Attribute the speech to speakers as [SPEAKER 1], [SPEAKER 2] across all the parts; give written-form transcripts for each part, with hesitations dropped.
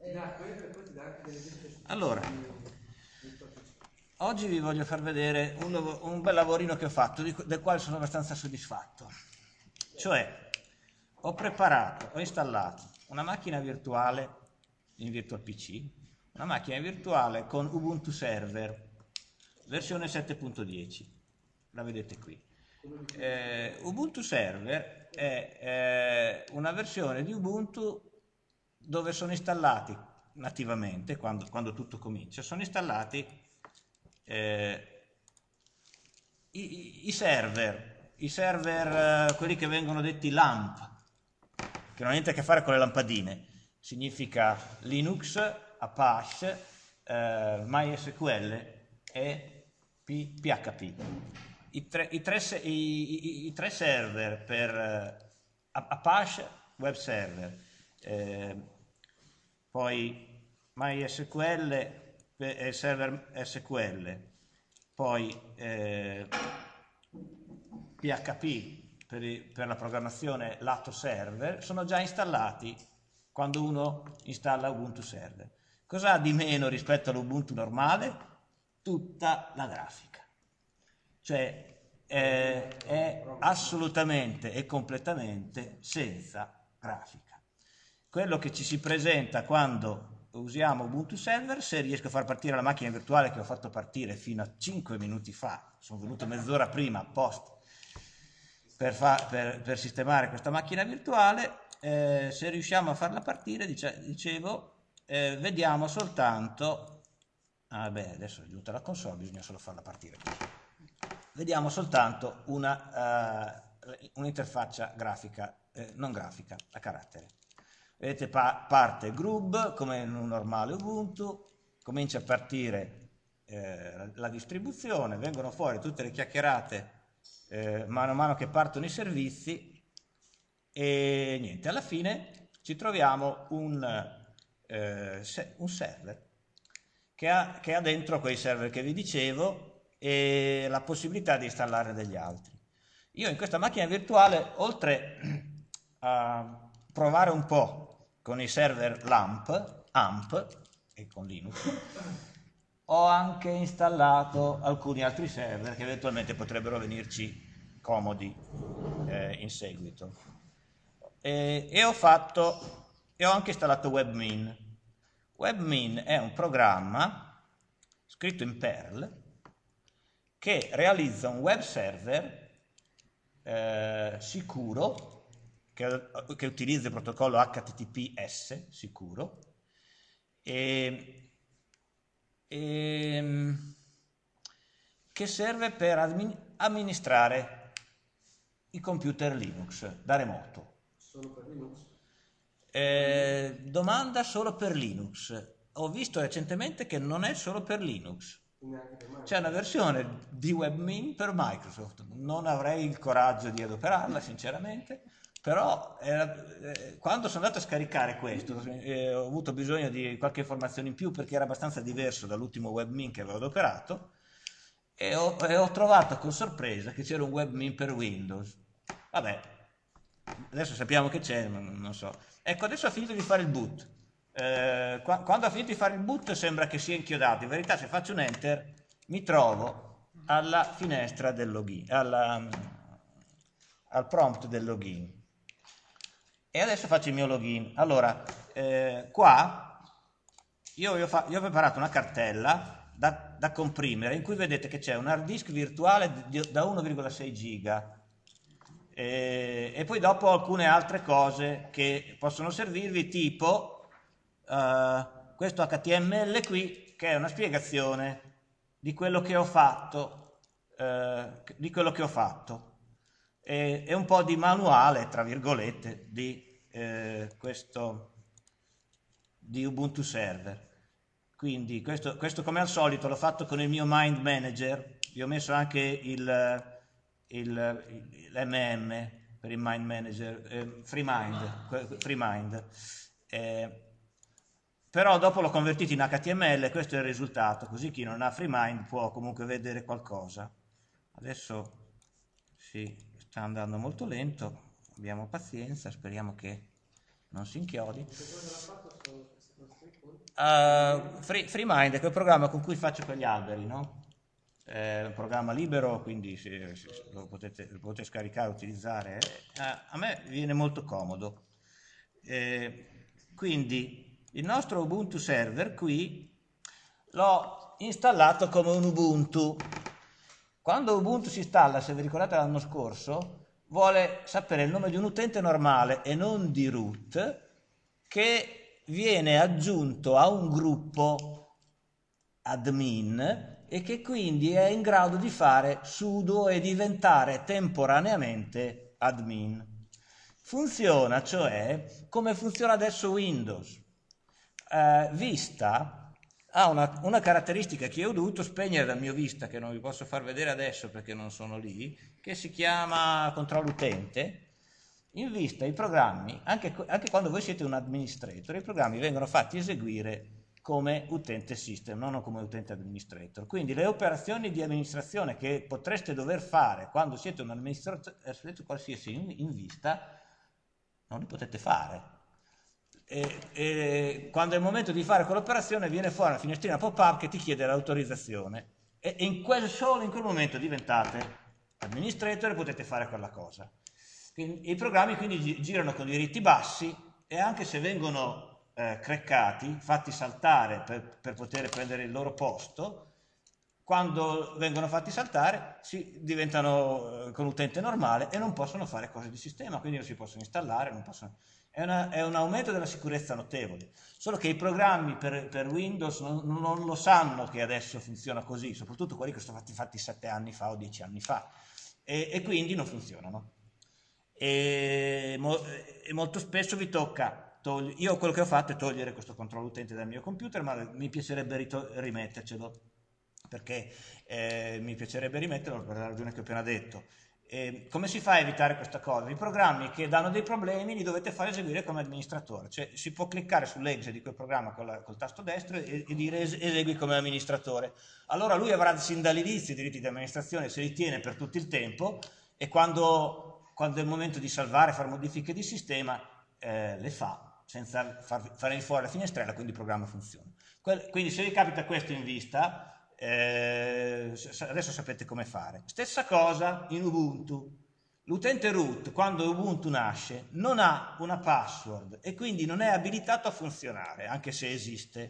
[SPEAKER 1] Allora, oggi vi voglio far vedere un bel lavorino che ho fatto, del quale sono abbastanza soddisfatto. Cioè, ho installato una macchina virtuale in Virtual PC, una macchina virtuale con Ubuntu Server, versione 7.10, la vedete qui. Ubuntu Server è una versione di Ubuntu dove sono installati nativamente, quando tutto comincia, sono installati i server, quelli che vengono detti LAMP, che non hanno niente a che fare con le lampadine, significa Linux, Apache, MySQL e PHP. I tre server per Apache Web Server, poi MySQL e server SQL, poi PHP per la programmazione lato server, sono già installati quando uno installa Ubuntu Server. Cosa ha di meno rispetto all'Ubuntu normale? Tutta la grafica. Cioè è assolutamente e completamente senza grafica. Quello che ci si presenta quando usiamo Ubuntu Server, se riesco a far partire la macchina virtuale che ho fatto partire fino a 5 minuti fa, sono venuto mezz'ora prima apposta per sistemare questa macchina virtuale, se riusciamo a farla partire, dicevo, vediamo soltanto, adesso è giunta la console, bisogna solo farla partire, vediamo soltanto un'interfaccia grafica, non grafica, a carattere. Vedete, parte Grub come in un normale Ubuntu, comincia a partire la distribuzione, vengono fuori tutte le chiacchierate mano a mano che partono i servizi e niente, alla fine ci troviamo un server che ha dentro quei server che vi dicevo e la possibilità di installarne degli altri. Io in questa macchina virtuale, oltre a provare un po' con i server AMP e con Linux, ho anche installato alcuni altri server che eventualmente potrebbero venirci comodi in seguito. E ho anche installato WebMin. WebMin è un programma scritto in Perl che realizza un web server sicuro che utilizza il protocollo HTTPS sicuro e che serve per amministrare i computer Linux da remoto.
[SPEAKER 2] Solo per Linux?
[SPEAKER 1] Domanda solo per Linux. Ho visto recentemente che non è solo per Linux. C'è una versione di WebMin per Microsoft. Non avrei il coraggio di adoperarla, sinceramente, però quando sono andato a scaricare questo ho avuto bisogno di qualche informazione in più perché era abbastanza diverso dall'ultimo WebMin che avevo adoperato e ho trovato con sorpresa che c'era un WebMin per Windows. Vabbè, adesso sappiamo che c'è, non so. Ecco, adesso ha finito di fare il boot. Quando ha finito di fare il boot sembra che sia inchiodato. In verità, se faccio un enter, mi trovo alla finestra del login, al prompt del login. E adesso faccio il mio login. Allora, qua io vi ho preparato una cartella da comprimere in cui vedete che c'è un hard disk virtuale da 1,6 giga e poi dopo alcune altre cose che possono servirvi, tipo questo HTML qui, che è una spiegazione di quello che ho fatto, e un po' di manuale, tra virgolette, di Ubuntu Server. Quindi questo come al solito l'ho fatto con il mio Mind Manager, vi ho messo anche l'MM per il Mind Manager, FreeMind. Però dopo l'ho convertito in HTML e questo è il risultato, così chi non ha FreeMind può comunque vedere qualcosa. Adesso sì, sta andando molto lento, abbiamo pazienza, speriamo che non si inchiodi. FreeMind è quel programma con cui faccio quegli alberi, no? È un programma libero, quindi lo potete scaricare e utilizzare. A me viene molto comodo. Quindi il nostro Ubuntu server qui l'ho installato come un Ubuntu. Quando Ubuntu si installa, se vi ricordate l'anno scorso, vuole sapere il nome di un utente normale e non di root, che viene aggiunto a un gruppo admin e che quindi è in grado di fare sudo e diventare temporaneamente admin. Funziona, cioè, come funziona adesso Windows. Vista ha una caratteristica che io ho dovuto spegnere dal mio Vista, che non vi posso far vedere adesso perché non sono lì, che si chiama controllo utente. In Vista i programmi, anche quando voi siete un administrator, i programmi vengono fatti eseguire come utente system, non come utente administrator. Quindi le operazioni di amministrazione che potreste dover fare quando siete un amministratore qualsiasi in Vista, non li potete fare. E quando è il momento di fare quell'operazione viene fuori una finestrina pop-up che ti chiede l'autorizzazione e solo in quel momento diventate amministrator e potete fare quella cosa. Quindi, i programmi quindi girano con diritti bassi e anche se vengono craccati, fatti saltare per poter prendere il loro posto, quando vengono fatti saltare si diventano con utente normale e non possono fare cose di sistema, quindi non si possono installare, non possono... È un aumento della sicurezza notevole, solo che i programmi per Windows non lo sanno che adesso funziona così, soprattutto quelli che sono stati fatti 7 anni fa o 10 anni fa, e quindi non funzionano. E molto spesso vi tocca togliere, io quello che ho fatto è togliere questo controllo utente dal mio computer, ma mi piacerebbe rimettercelo, perché mi piacerebbe rimetterlo per la ragione che ho appena detto. Come si fa a evitare questa cosa? I programmi che danno dei problemi li dovete fare eseguire come amministratore, cioè si può cliccare sull'exe di quel programma col tasto destro e dire esegui come amministratore. Allora lui avrà sin dall'inizio i diritti di amministrazione, se li tiene per tutto il tempo e quando è il momento di salvare, fare modifiche di sistema, le fa senza fare fuori la finestrella, quindi il programma funziona. Quindi se vi capita questo in Vista, adesso sapete come fare. Stessa cosa in Ubuntu. L'utente root, quando Ubuntu nasce, non ha una password e quindi non è abilitato a funzionare, anche se esiste.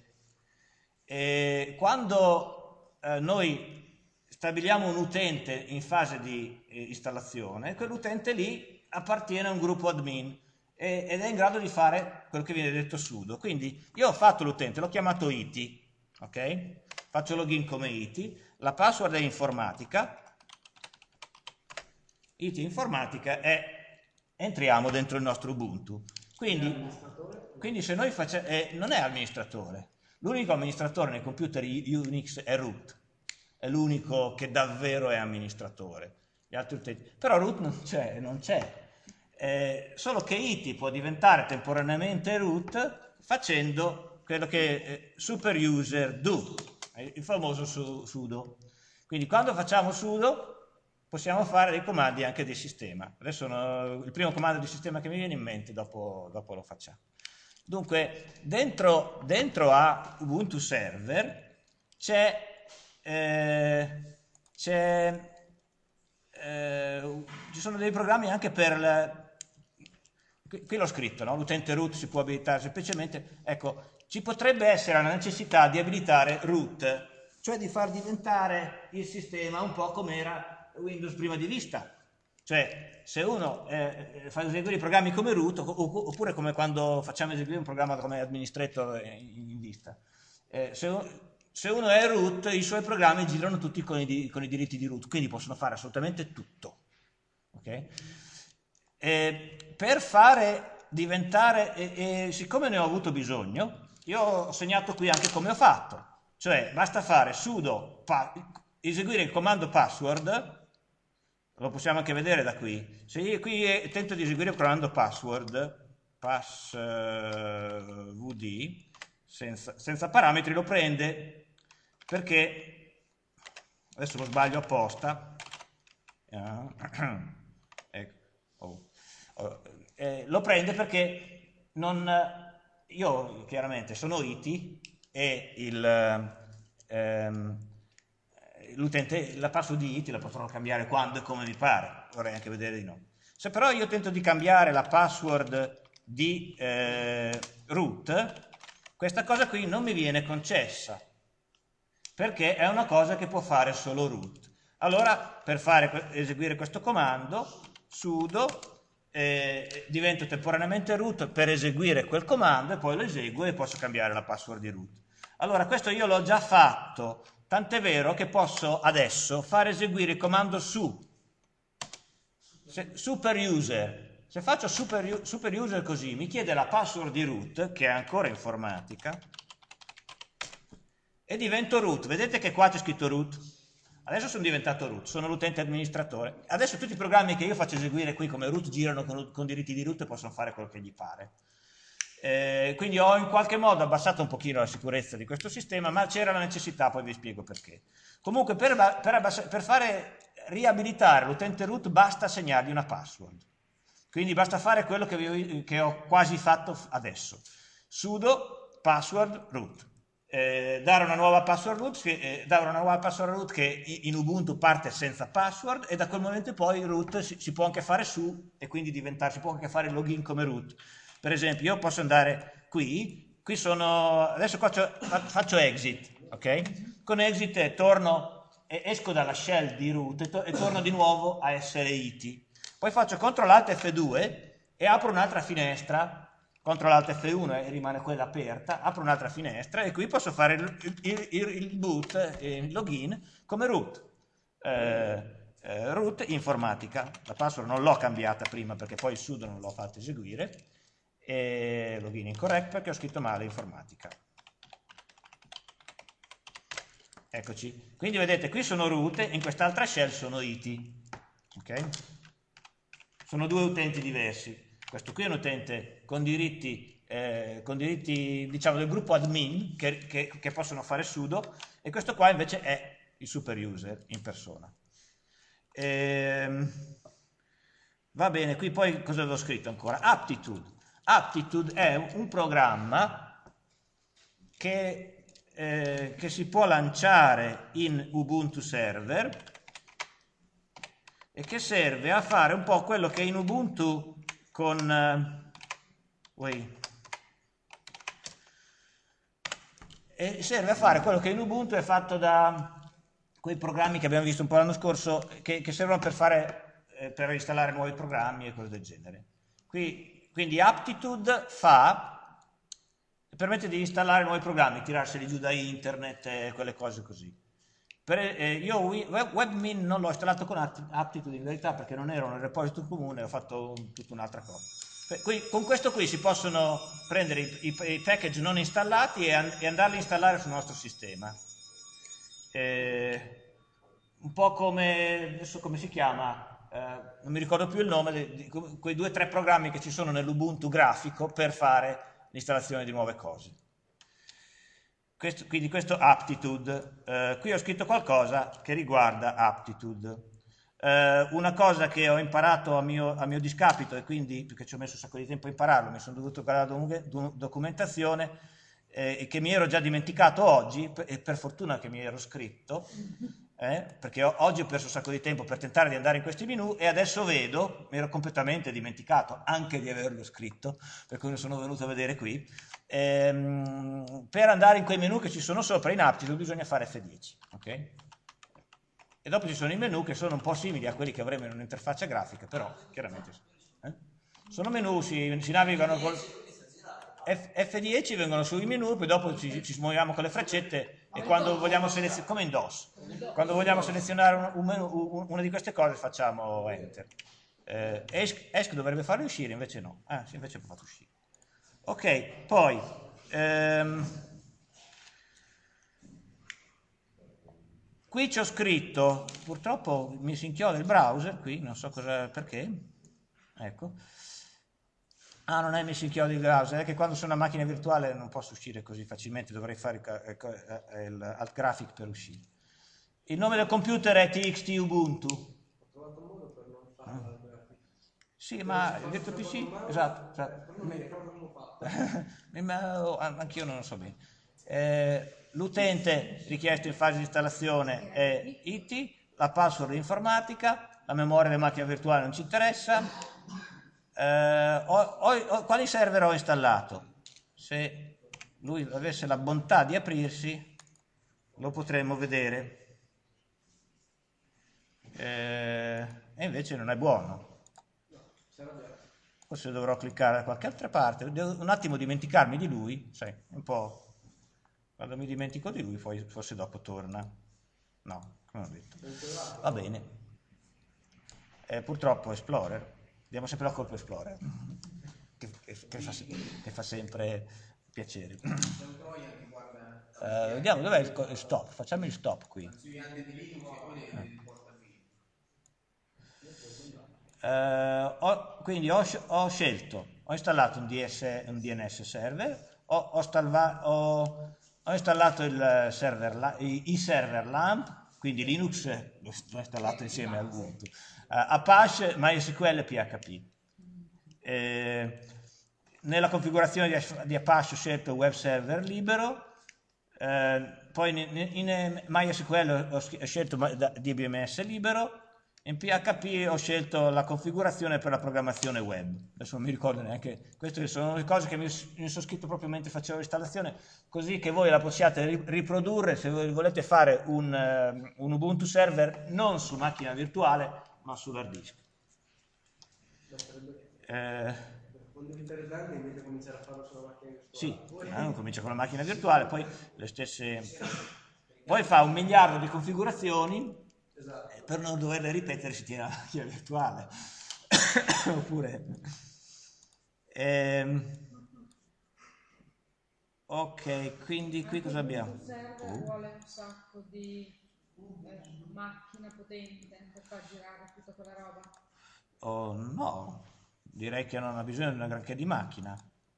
[SPEAKER 1] Quando noi stabiliamo un utente in fase di installazione, quell'utente lì appartiene a un gruppo admin ed è in grado di fare quello che viene detto sudo. Quindi io ho fatto l'utente, l'ho chiamato IT, ok? Faccio login come IT, la password è informatica, IT informatica e entriamo dentro il nostro Ubuntu. Quindi se noi facciamo, non è amministratore, l'unico amministratore nei computer Unix è root, è l'unico che davvero è amministratore. Gli altri utenti, però root non c'è. Solo che IT può diventare temporaneamente root facendo quello che super user do, il famoso sudo. Quindi quando facciamo sudo possiamo fare dei comandi anche di sistema. Adesso il primo comando di sistema che mi viene in mente, dopo lo facciamo. Dunque, dentro a Ubuntu Server ci sono dei programmi anche per... Qui l'ho scritto, no? L'utente root si può abilitare semplicemente. Ecco, ci potrebbe essere la necessità di abilitare root, cioè di far diventare il sistema un po' come era Windows prima di Vista. Cioè, se uno fa eseguire i programmi come root, oppure come quando facciamo eseguire un programma come administrator in Vista. Se uno è root, i suoi programmi girano tutti con i diritti di root, quindi possono fare assolutamente tutto. Okay? Per fare diventare, siccome ne ho avuto bisogno, io ho segnato qui anche come ho fatto. Cioè basta fare sudo, eseguire il comando password, lo possiamo anche vedere da qui. Se io qui tento di eseguire il comando password, passvd, senza parametri, lo prende perché, adesso lo sbaglio apposta, lo prende perché io chiaramente sono IT e l'utente, la password di IT la potrò cambiare quando e come mi pare, vorrei anche vedere di no. Se però io tento di cambiare la password di root, questa cosa qui non mi viene concessa, perché è una cosa che può fare solo root. Allora, per eseguire questo comando, sudo, divento temporaneamente root per eseguire quel comando e poi lo eseguo e posso cambiare la password di root. Allora, questo io l'ho già fatto, tant'è vero che posso adesso far eseguire il comando super user. Se faccio super user così, mi chiede la password di root, che è ancora informatica, e divento root. Vedete che qua c'è scritto root? Adesso sono diventato root, sono l'utente amministratore. Adesso tutti i programmi che io faccio eseguire qui come root girano con diritti di root e possono fare quello che gli pare. Quindi ho in qualche modo abbassato un pochino la sicurezza di questo sistema, ma c'era la necessità, poi vi spiego perché. Comunque per fare riabilitare l'utente root basta segnargli una password. Quindi basta fare quello che ho quasi fatto adesso. Sudo password root. Dare una nuova password root che in Ubuntu parte senza password, e da quel momento in poi il root si può anche fare su, e quindi si può anche fare il login come root. Per esempio io posso andare qui sono, adesso qua faccio exit, ok? Con exit esco dalla shell di root e torno di nuovo a essere IT. Poi faccio CTRL ALT F2 e apro un'altra finestra, CTRL ALT F1 e rimane quella aperta, apro un'altra finestra e qui posso fare il boot, il login come root. Root informatica. La password non l'ho cambiata prima perché poi il sudo non l'ho fatto eseguire, e login incorrect perché ho scritto male informatica. Eccoci. Quindi vedete, qui sono root e in quest'altra shell sono IT. Ok? Sono due utenti diversi. Questo qui è un utente con diritti diciamo del gruppo admin che possono fare sudo, e questo qua invece è il super user in persona. Va bene, qui poi cosa avevo scritto ancora? Aptitude. Aptitude è un programma che si può lanciare in Ubuntu Server e che serve a fare un po' quello che in Ubuntu serve a fare quello che in Ubuntu è fatto da quei programmi che abbiamo visto un po' l'anno scorso, che servono per installare nuovi programmi e cose del genere. Quindi Aptitude permette di installare nuovi programmi, tirarseli giù da internet, quelle cose così. Io WebMin non l'ho installato con Aptitude in verità perché non era un repository comune, ho fatto tutta un'altra cosa. Con questo qui si possono prendere i package non installati e andarli a installare sul nostro sistema. Un po' come, adesso come si chiama, non mi ricordo più il nome, di quei 2 o 3 programmi che ci sono nell'Ubuntu grafico per fare l'installazione di nuove cose. Quindi questo Aptitude. Qui ho scritto qualcosa che riguarda Aptitude. Una cosa che ho imparato a mio discapito, e quindi perché ci ho messo un sacco di tempo a impararlo, mi sono dovuto guardare la documentazione, e che mi ero già dimenticato oggi, e per fortuna che mi ero scritto, perché oggi ho perso un sacco di tempo per tentare di andare in questi menu e adesso vedo, mi ero completamente dimenticato anche di averlo scritto, per cui lo sono venuto a vedere qui. Per andare in quei menu che ci sono sopra in Aptitude bisogna fare F10, ok? E dopo ci sono i menu che sono un po' simili a quelli che avremo in un'interfaccia grafica, però chiaramente sono menu, si navigano con F10, vengono sui menu, poi dopo ci muoviamo con le freccette e quando vogliamo selezionare, come in DOS, quando vogliamo selezionare una di queste cose facciamo Enter. ESC dovrebbe farlo uscire, invece no. Sì, invece l'ho fatto uscire. Ok, poi qui ci ho scritto, purtroppo mi si inchioda il browser qui, non so perché, ecco. Non è mi si inchioda il browser, è che quando sono a macchina virtuale non posso uscire così facilmente, dovrei fare il alt graphic per uscire. Il nome del computer è TXT Ubuntu.
[SPEAKER 2] Ho trovato un modo per non fare alt graphic.
[SPEAKER 1] Sì, ma il virtual PC, esatto.
[SPEAKER 2] Non mi ricordo come ho fatto.
[SPEAKER 1] Anch'io non lo so bene. L'utente richiesto in fase di installazione è IT, la password informatica, la memoria della macchina virtuale non ci interessa. Quali server ho installato? Se lui avesse la bontà di aprirsi, lo potremmo vedere. E invece non è buono. Forse dovrò cliccare da qualche altra parte. Devo un attimo dimenticarmi di lui, sai, un po'. Quando mi dimentico di lui, poi forse dopo torna. No, come ho detto. Va bene. Purtroppo Explorer. Diamo sempre la colpa a Explorer. Che fa sempre piacere. Vediamo dov'è il stop. Facciamo il stop qui. Quindi ho scelto, ho installato un DNS server, ho installato il server, i server LAMP, quindi Linux l'ho installato insieme a Ubuntu, Apache, MySQL e PHP. Nella configurazione di Apache ho scelto web server libero, poi in MySQL ho scelto DBMS libero. In PHP ho scelto la configurazione per la programmazione web. Adesso non mi ricordo neanche, queste sono le cose che mi sono scritto proprio mentre facevo l'installazione, così che voi la possiate riprodurre se voi volete fare un Ubuntu server non su macchina virtuale, ma sull'hard disk.
[SPEAKER 2] Quando diventare grande invece cominciare a farlo sulla macchina virtuale.
[SPEAKER 1] Sì, comincia con la macchina virtuale, poi le stesse... Poi fa 1 miliardo di configurazioni. Esatto. Per non doverle ripetere si tiene la macchina virtuale. Oppure ok, quindi qui cosa abbiamo?
[SPEAKER 3] Il server vuole un sacco di macchina potente per far girare tutta quella roba.
[SPEAKER 1] Oh, no, direi che non ha bisogno di una granché di macchina.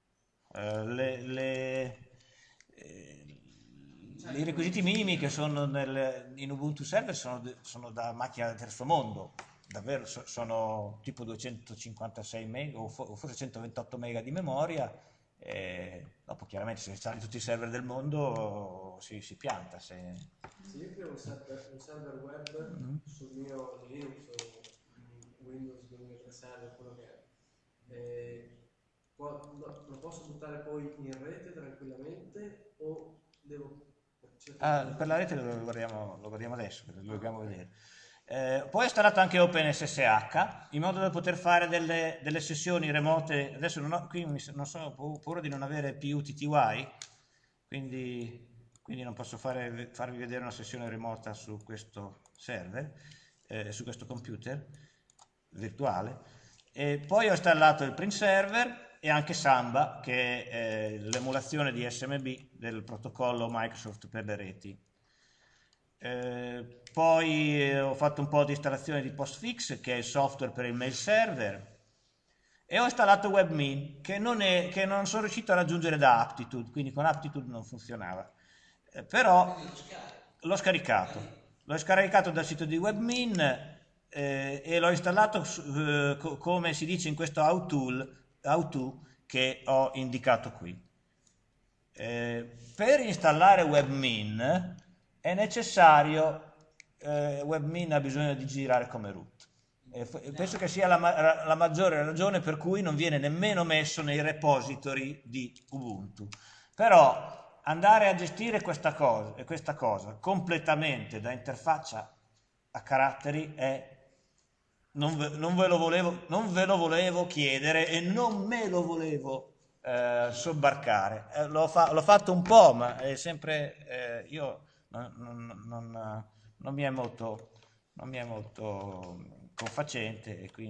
[SPEAKER 1] I requisiti minimi che sono in Ubuntu server sono da macchina del terzo mondo, davvero sono tipo 256 mega o forse 128 mega di memoria. Dopo chiaramente se installi tutti i server del mondo si pianta. Se
[SPEAKER 2] io creo un server web sul mio Linux o Windows 2003 quello che è, lo posso buttare poi in rete tranquillamente o devo...
[SPEAKER 1] per la rete lo guardiamo adesso, lo dobbiamo vedere. Poi ho installato anche OpenSSH in modo da poter fare delle sessioni remote. Adesso qui non so, ho paura di non avere più TTY, quindi non posso farvi vedere una sessione remota su questo server, su questo computer virtuale. E poi ho installato il print server e anche Samba, che è l'emulazione di SMB del protocollo Microsoft per le reti. Poi ho fatto un po' di installazione di Postfix, che è il software per il mail server, e ho installato WebMin, che non sono riuscito a raggiungere da Aptitude, quindi con Aptitude non funzionava. Però l'ho scaricato dal sito di WebMin e l'ho installato come si dice in questo how-to che ho indicato qui. Per installare WebMin è necessario, WebMin ha bisogno di girare come root. Penso che sia la maggiore ragione per cui non viene nemmeno messo nei repository di Ubuntu. Però andare a gestire questa cosa completamente da interfaccia a caratteri non ve lo volevo chiedere e non me lo volevo sobbarcare. L'ho fatto un po', ma è sempre io non mi è molto confacente, e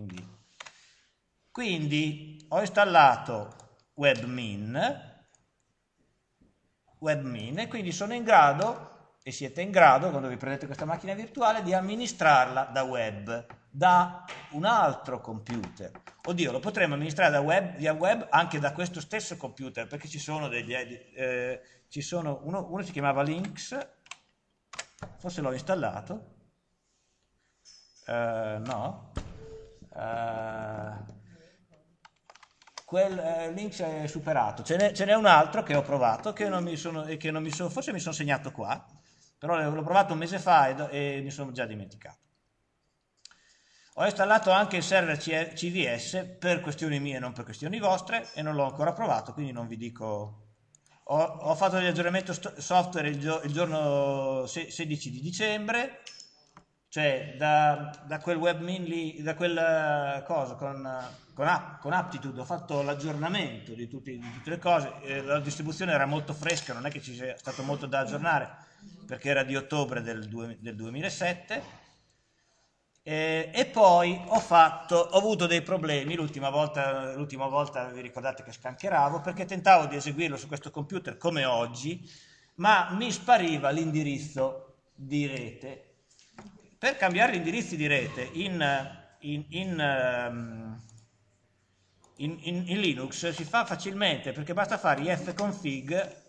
[SPEAKER 1] quindi ho installato WebMin e quindi sono in grado, e siete in grado quando vi prendete questa macchina virtuale, di amministrarla da web, da un altro computer. Oddio, lo potremmo amministrare via web anche da questo stesso computer, perché ci sono uno si chiamava Lynx, forse l'ho installato, no, quel link è superato. Ce n'è un altro che ho provato, forse mi sono segnato qua, però l'ho provato un mese fa e mi sono già dimenticato. Ho installato anche il server CVS per questioni mie, non per questioni vostre, e non l'ho ancora provato, quindi non vi dico. Ho fatto l'aggiornamento software il giorno 16 di dicembre, cioè da quel webmin lì, da quel cosa con Aptitude ho fatto l'aggiornamento di tutte le cose. La distribuzione era molto fresca, non è che ci sia stato molto da aggiornare perché era di ottobre del 2007. E poi ho avuto dei problemi l'ultima volta vi ricordate che scancheravo perché tentavo di eseguirlo su questo computer come oggi, ma mi spariva l'indirizzo di rete. Per cambiare gli indirizzi di rete in Linux si fa facilmente perché basta fare ifconfig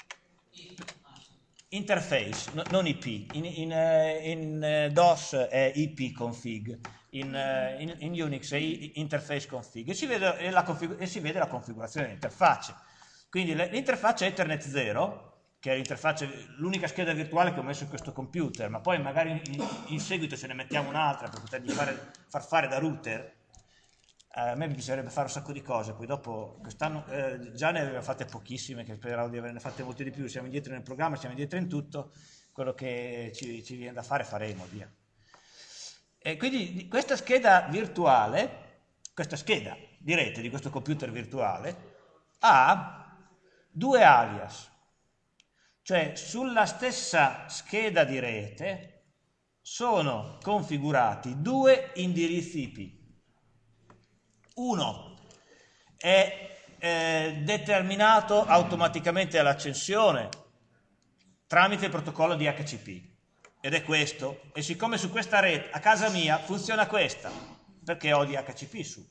[SPEAKER 1] interface, non IP. In DOS è ipconfig, in Unix è interface config e si vede la configurazione dell'interfaccia. Quindi l'interfaccia Ethernet 0, che è l'unica scheda virtuale che ho messo in questo computer, ma poi magari in seguito ce ne mettiamo un'altra per potergli far fare da router. A me bisognerebbe fare un sacco di cose, poi dopo quest'anno già ne aveva fatte pochissime, che speravo di averne fatte molte di più, siamo indietro nel programma, siamo indietro in tutto, quello che ci viene da fare faremo, via. E quindi questa scheda virtuale, questa scheda di rete di questo computer virtuale ha due alias, cioè sulla stessa scheda di rete sono configurati due indirizzi IP. Uno è determinato automaticamente all'accensione tramite il protocollo DHCP ed è questo, e siccome su questa rete a casa mia funziona questa perché ho DHCP su,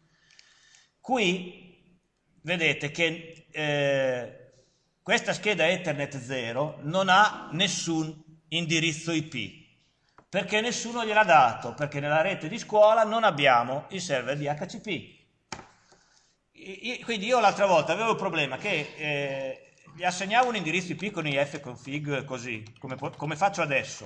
[SPEAKER 1] qui vedete che questa scheda Ethernet 0 non ha nessun indirizzo IP perché nessuno gliel'ha dato, perché nella rete di scuola non abbiamo il server DHCP. Quindi io l'altra volta avevo il problema che gli assegnavo un indirizzo IP con ifconfig così, come faccio adesso,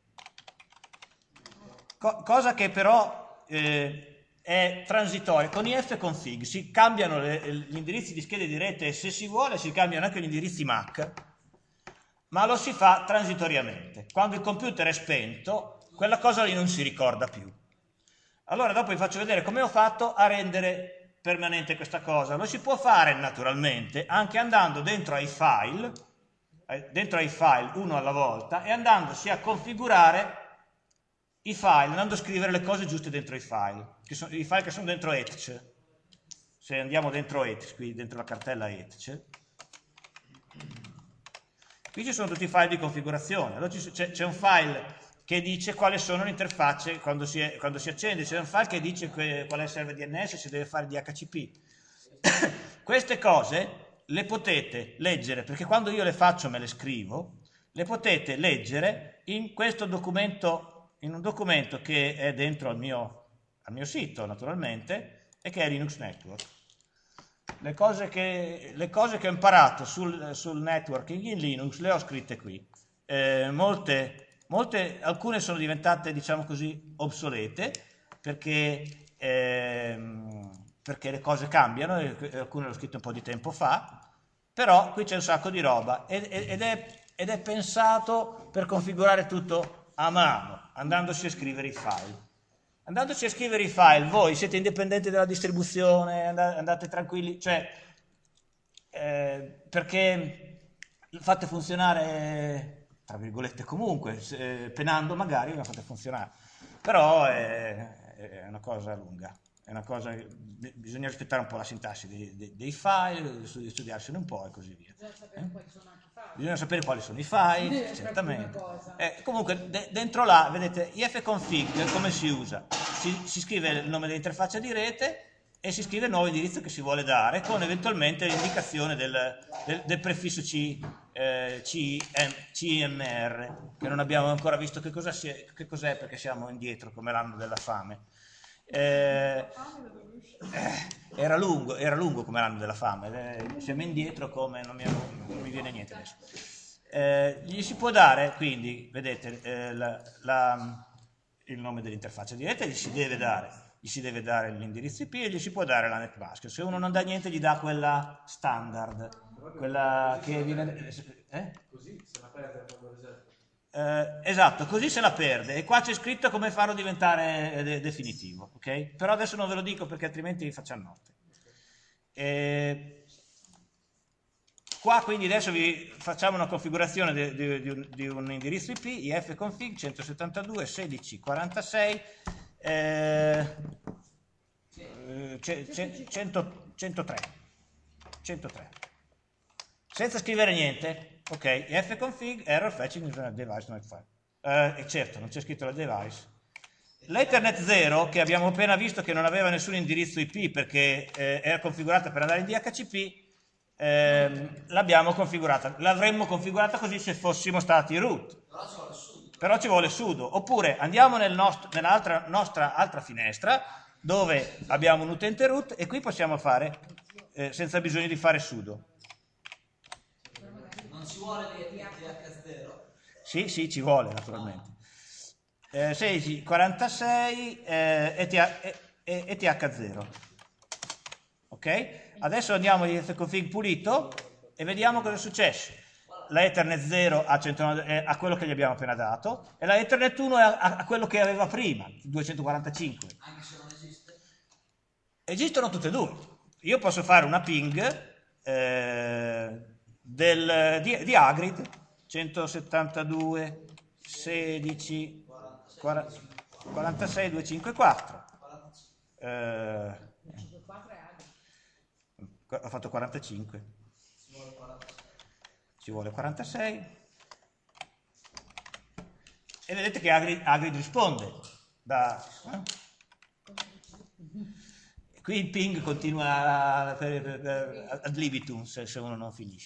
[SPEAKER 1] cosa che però è transitoria. Con ifconfig si cambiano gli indirizzi di schede di rete e se si vuole si cambiano anche gli indirizzi MAC, ma lo si fa transitoriamente. Quando il computer è spento, quella cosa lì non si ricorda più. Allora dopo vi faccio vedere come ho fatto a rendere permanente questa cosa. Lo si può fare naturalmente anche andando dentro ai file uno alla volta e andandosi a configurare i file, andando a scrivere le cose giuste dentro i file che sono dentro Etch. Se andiamo dentro Etch, qui dentro la cartella Etch, qui ci sono tutti i file di configurazione. Allora c'è un file che dice quali sono le interfacce quando si accende, c'è un file che dice qual è il server DNS, si deve fare DHCP. Queste cose le potete leggere, perché quando io le faccio me le scrivo, le potete leggere in questo documento, in un documento che è dentro al mio sito naturalmente e che è Linux Network. Le cose che ho imparato sul networking in Linux le ho scritte qui. Alcune sono diventate, diciamo così, obsolete perché le cose cambiano, e alcune le ho scritte un po' di tempo fa, però qui c'è un sacco di roba ed è pensato per configurare tutto a mano, andandosi a scrivere i file. Andandoci a scrivere i file, voi siete indipendenti dalla distribuzione, andate tranquilli, cioè perché fate funzionare, tra virgolette, comunque, penando magari la fate funzionare, però è una cosa lunga, bisogna rispettare un po' la sintassi dei file, studiarsene un po' e così via. Bisogna sapere quali sono i file, certamente. Comunque dentro là, vedete, ifconfig come si usa? Si scrive il nome dell'interfaccia di rete e si scrive il nuovo indirizzo che si vuole dare con eventualmente l'indicazione del prefisso CMR, che non abbiamo ancora visto che cos'è perché siamo indietro come l'anno della fame. Era lungo come l'anno della fame, siamo indietro come non mi viene niente adesso. Gli si può dare, quindi, vedete, il nome dell'interfaccia diretta, gli si deve dare l'indirizzo IP e gli si può dare la netmask. Se uno non dà niente, gli dà quella standard, quella che viene...
[SPEAKER 2] Così se la perde quando resetto.
[SPEAKER 1] Esatto, così se la perde. E qua c'è scritto come farlo diventare definitivo, ok? Però adesso non ve lo dico perché altrimenti facciamo notte. Qua quindi adesso vi facciamo una configurazione di un indirizzo IP, ifconfig 172.16.46 103. Senza scrivere niente, ok? ifconfig error fetching device not file. E certo, non c'è scritto la device. L'Ethernet 0, che abbiamo appena visto che non aveva nessun indirizzo IP perché era configurata per andare in DHCP, l'abbiamo configurata, l'avremmo configurata così se fossimo stati root, però ci vuole sudo. Oppure andiamo nella nostra altra finestra dove abbiamo un utente root e qui possiamo fare senza bisogno di fare sudo.
[SPEAKER 4] Non ci vuole TH0?
[SPEAKER 1] Sì, ci vuole naturalmente. 1646 e TH0. Ok? Adesso andiamo in ifconfig pulito e vediamo cosa è successo. La Ethernet 0 a quello che gli abbiamo appena dato e la Ethernet 1 a quello che aveva prima, 245.
[SPEAKER 4] Anche se non esiste?
[SPEAKER 1] Esistono tutte e due. Io posso fare una ping di Hagrid 172 16 46 254. Ho fatto 45. Ci vuole 46. E vedete che Hagrid risponde. Qui il ping continua ad libitum se uno non finisce.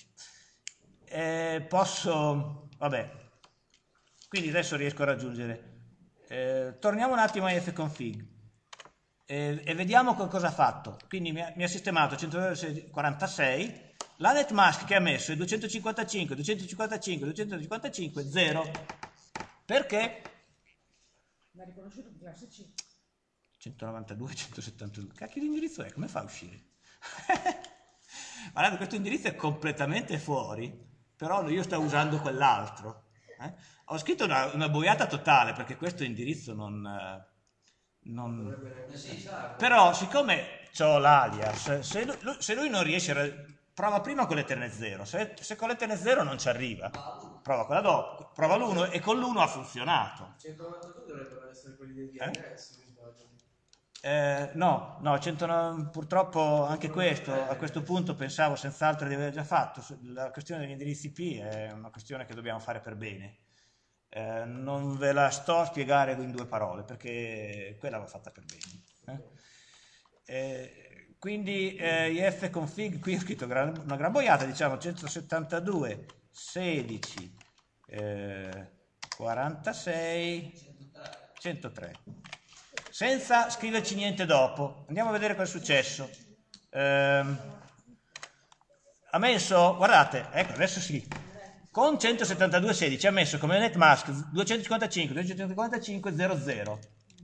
[SPEAKER 1] Vabbè, quindi adesso riesco a raggiungere. Torniamo un attimo a ifconfig e vediamo cosa ha fatto. Quindi mi ha sistemato 146. La netmask che ha messo è 255, 255, 255, 0. Perché?
[SPEAKER 3] L'ha riconosciuto di classe C.
[SPEAKER 1] 192, 172. Cacchio di indirizzo è? Come fa a uscire? Guardate, questo indirizzo è completamente fuori, però io sto usando quell'altro. Ho scritto una boiata totale perché questo indirizzo non... Però siccome ho l'alias, se lui non riesce a... Prova prima con l'Ethernet 0, se con l'Ethernet 0 non ci arriva, prova quella dopo, prova l'1 e con l'1 ha funzionato.
[SPEAKER 2] 192 dovrebbero essere quelli del DNS, mi sbaglio.
[SPEAKER 1] No, purtroppo anche questo, a questo punto pensavo senz'altro di aver già fatto. La questione degli indirizzi IP è una questione che dobbiamo fare per bene. Non ve la sto a spiegare in due parole perché quella va fatta per bene. Quindi ifconfig, qui ho scritto una gran boiata, diciamo 172 16 46 103, senza scriverci niente dopo. Andiamo a vedere cosa è successo. Ha messo, guardate, ecco adesso sì, con 172.16 ha messo come netmask 255 00.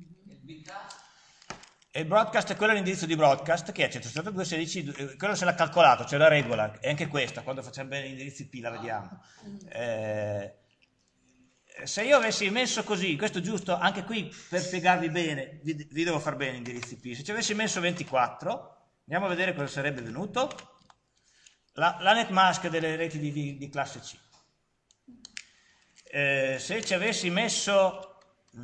[SPEAKER 1] E il broadcast è quello l'indirizzo di broadcast che è 172.16, quello se l'ha calcolato, c'è la regola, e anche questa, quando facciamo bene gli indirizzi IP la vediamo. Se io avessi messo così, questo è giusto, anche qui per spiegarvi bene, vi devo far bene gli indirizzi IP, se ci avessi messo 24, andiamo a vedere cosa sarebbe venuto, la netmask delle reti di classe C. Se ci avessi messo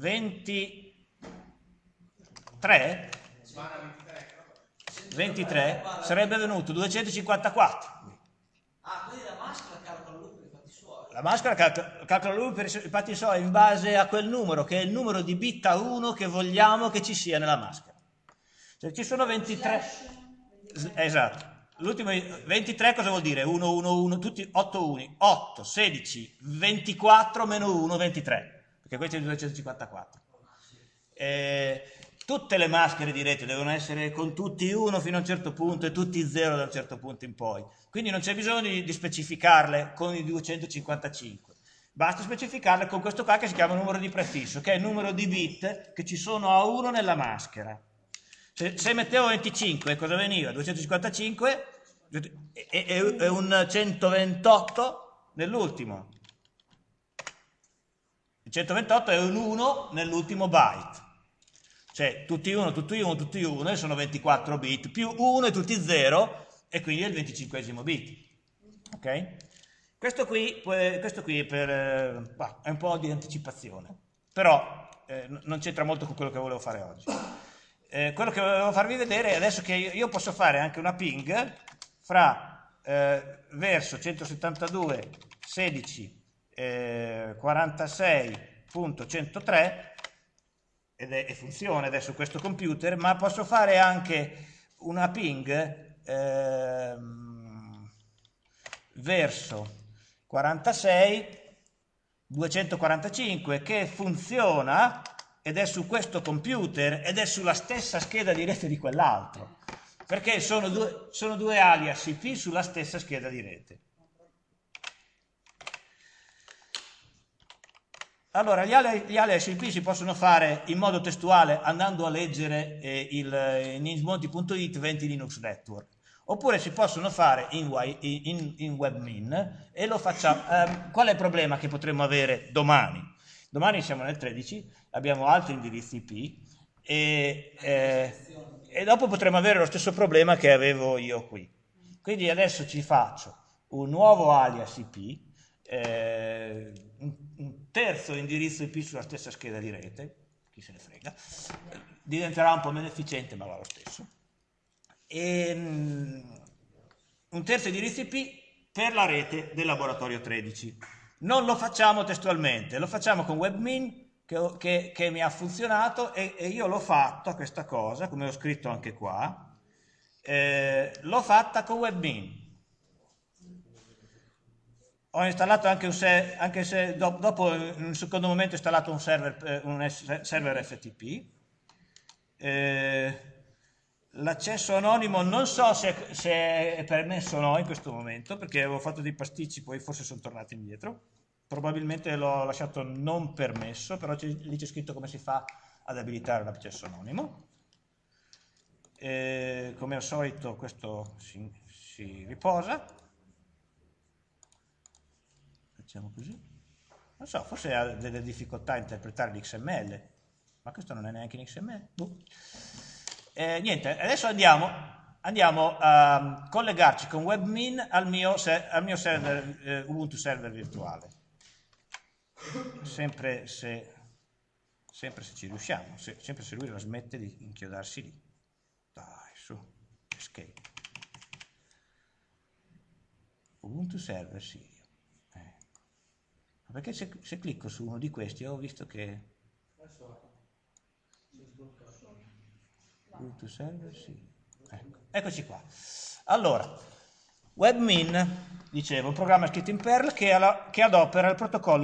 [SPEAKER 1] 23 sarebbe venuto 254.
[SPEAKER 4] Quindi la maschera calcola lui per i fatti suoi.
[SPEAKER 1] La maschera calcola lui per i fatti suoi in base a quel numero, che è il numero di bit a 1 che vogliamo che ci sia nella maschera. Se ci sono 23, esatto. L'ultimo 23 cosa vuol dire? 1, 1, 1, tutti 8 uni. 8, 16, 24 meno 1, 23. Perché questo è il 254. tutte le maschere di rete devono essere con tutti 1 fino a un certo punto e tutti 0 da un certo punto in poi. Quindi non c'è bisogno di specificarle con i 255. Basta specificarle con questo qua che si chiama numero di prefisso, che è il numero di bit che ci sono a 1 nella maschera. Se mettevo 25, cosa veniva? 255 e un 128 nell'ultimo. Il 128 è un 1 nell'ultimo byte. Cioè tutti 1, tutti 1, tutti 1 e sono 24 bit, più 1 e tutti 0 e quindi è il 25esimo bit. Ok? Questo qui è un po' di anticipazione, però non c'entra molto con quello che volevo fare oggi. Quello che volevo farvi vedere è adesso che io posso fare anche una ping fra verso 172.16.46.103 e funziona ed è su questo computer, ma posso fare anche una ping verso 46.245 che funziona ed è su questo computer ed è sulla stessa scheda di rete di quell'altro, perché sono due alias IP sulla stessa scheda di rete. Allora, gli alias IP si possono fare in modo testuale andando a leggere in nismonti.it 20 Linux Network, oppure si possono fare in webmin e lo facciamo. Qual è il problema che potremmo avere domani? Domani siamo nel 13, abbiamo altri indirizzi IP e dopo potremo avere lo stesso problema che avevo io qui. Quindi adesso ci faccio un nuovo alias IP, un terzo indirizzo IP sulla stessa scheda di rete, chi se ne frega, diventerà un po' meno efficiente ma va lo stesso, e un terzo indirizzo IP per la rete del laboratorio 13. Non lo facciamo testualmente, lo facciamo con webmin che mi ha funzionato e io l'ho fatto questa cosa, come ho scritto anche qua, l'ho fatta con webmin. Ho installato anche anche se dopo in un secondo momento ho installato un server FTP. L'accesso anonimo non so se è permesso o no in questo momento, perché avevo fatto dei pasticci, poi forse sono tornato indietro. Probabilmente l'ho lasciato non permesso, però lì c'è scritto come si fa ad abilitare l'accesso anonimo. Come al solito questo si riposa. Facciamo così. Non so, forse ha delle difficoltà a interpretare l'XML, ma questo non è neanche in XML. Niente, adesso andiamo a collegarci con webmin al mio server, Ubuntu server virtuale. Sempre se ci riusciamo, sempre se lui la smette di inchiodarsi lì. Dai, su, escape. Ubuntu server Sirio. Perché se clicco su uno di questi ho visto che Ubuntu server Sirio. Eccoci qua. Allora, webmin, dicevo, un programma scritto in Perl che adopera il protocollo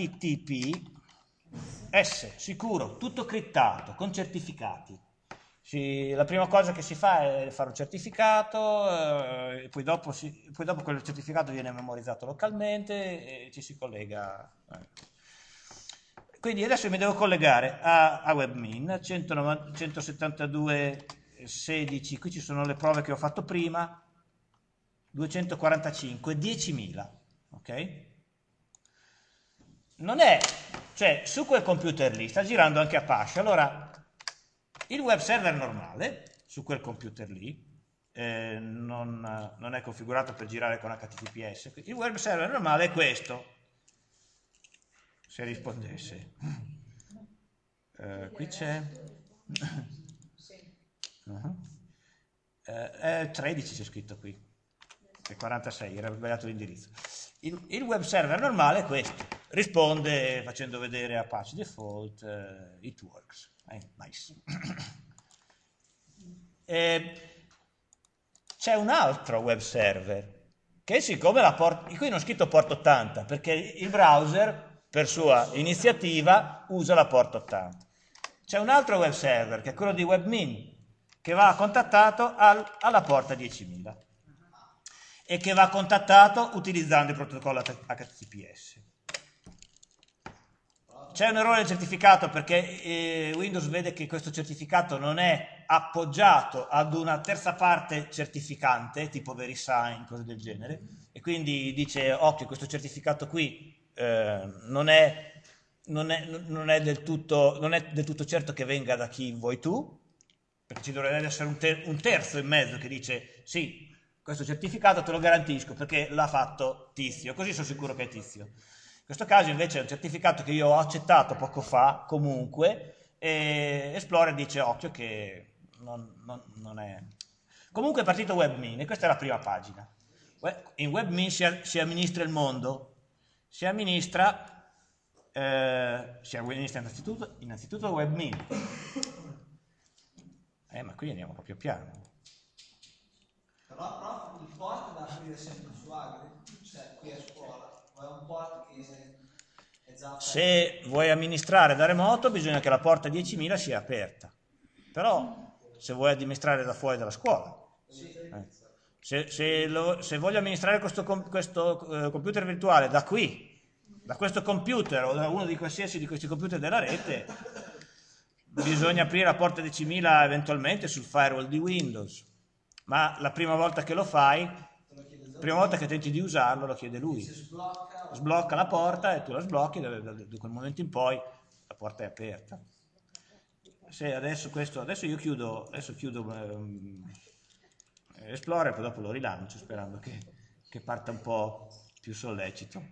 [SPEAKER 1] HTTPS, sicuro, tutto criptato, con certificati. La prima cosa che si fa è fare un certificato, e poi dopo quel certificato viene memorizzato localmente e ci si collega. Quindi adesso mi devo collegare a webmin 172.16, qui ci sono le prove che ho fatto prima, 245, 10.000, ok? Non è, cioè su quel computer lì sta girando anche Apache, allora il web server normale su quel computer lì non è configurato per girare con HTTPS, il web server normale è questo, se rispondesse. Qui c'è 13 c'è scritto qui, è 46, era sbagliato l'indirizzo. Il web server normale è questo, risponde facendo vedere Apache default, it works. Nice. C'è un altro web server che siccome qui non ho scritto port 80 perché il browser per sua iniziativa usa la port 80. C'è un altro web server, che è quello di WebMin, che va contattato alla porta 10.000 e che va contattato utilizzando il protocollo HTTPS. C'è un errore del certificato perché Windows vede che questo certificato non è appoggiato ad una terza parte certificante, tipo VeriSign, cose del genere, e quindi dice, occhio, questo certificato qui non è del tutto certo che venga da chi vuoi tu, perché ci dovrebbe essere un terzo in mezzo che dice, sì, questo certificato te lo garantisco perché l'ha fatto Tizio, così sono sicuro che è Tizio. In questo caso invece è un certificato che io ho accettato poco fa, comunque, e Explorer dice, occhio, che non è... Comunque è partito WebMin, e questa è la prima pagina. In WebMin si amministra il mondo, si amministra innanzitutto WebMin. Ma qui andiamo proprio piano.
[SPEAKER 4] Però il port da aprire sempre su Agri, cioè qui a scuola. È un port che è già aperto.
[SPEAKER 1] Se vuoi amministrare da remoto bisogna che la porta 10.000 sia aperta, però se vuoi amministrare da fuori dalla scuola, se voglio amministrare questo computer virtuale da qui, da questo computer o da uno di qualsiasi di questi computer della rete, bisogna aprire la porta 10.000 eventualmente sul firewall di Windows, ma la prima volta che lo fai, la prima volta che tenti di usarlo lo chiede lui. Sblocca la porta e tu la sblocchi, da quel momento in poi la porta è aperta. Adesso io chiudo Explorer, poi dopo lo rilancio sperando che parta un po' più sollecito.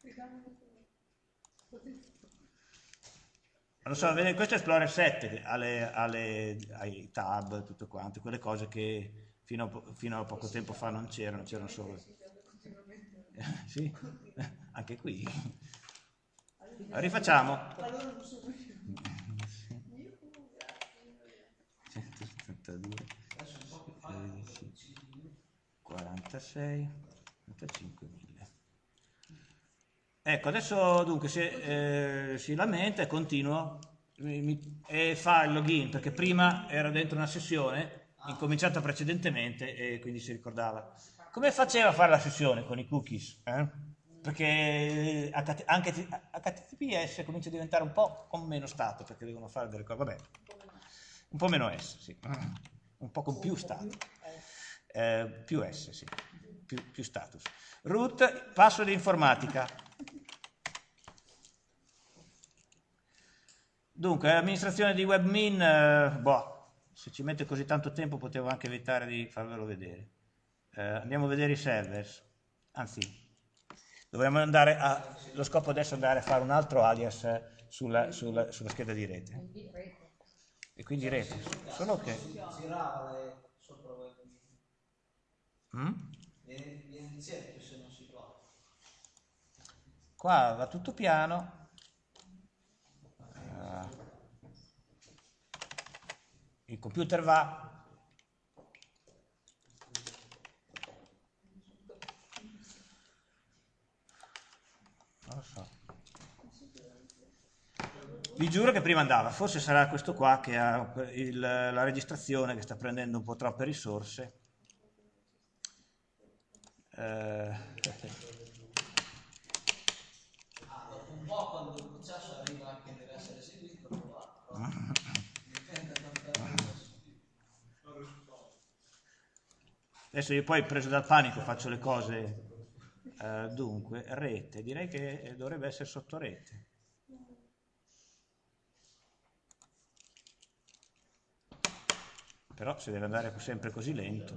[SPEAKER 1] Non so, questo è Explorer 7, ai tab, tutto quanto, quelle cose che fino a poco tempo fa non c'erano solo. Sì, anche qui. Rifacciamo. 172, 46, 45.000. Ecco, adesso dunque si lamenta e continua e fa il login, perché prima era dentro una sessione incominciata precedentemente e quindi si ricordava. Come faceva a fare la sessione con i cookies? Perché anche HTTPS comincia a diventare un po' con meno stato, perché devono fare delle cose, vabbè, un po' meno S, sì, un po' con più stato, più S, sì, più status. Root, password informatica. Dunque, l'amministrazione di WebMin, se ci mette così tanto tempo potevo anche evitare di farvelo vedere. Andiamo a vedere i servers, anzi, dovremmo andare lo scopo adesso è andare a fare un altro alias sulla scheda di rete. E quindi rete, solo che...
[SPEAKER 4] Girava sopra WebMin. Viene in cerchio se non si trova.
[SPEAKER 1] Qua va tutto piano. Il computer va. Non lo so. Vi giuro che prima andava, forse sarà questo qua che ha la registrazione che sta prendendo un po' troppe risorse.
[SPEAKER 4] Dopo un po' quando il processo arriva che deve essere seguito,
[SPEAKER 1] adesso io poi preso dal panico faccio le cose dunque rete, direi che dovrebbe essere sotto rete. Però se deve andare sempre così lento.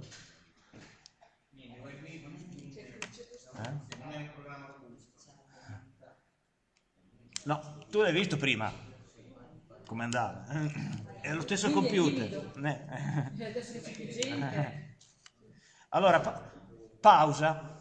[SPEAKER 1] No, tu l'hai visto prima come andava. È lo stesso computer. Allora, pausa.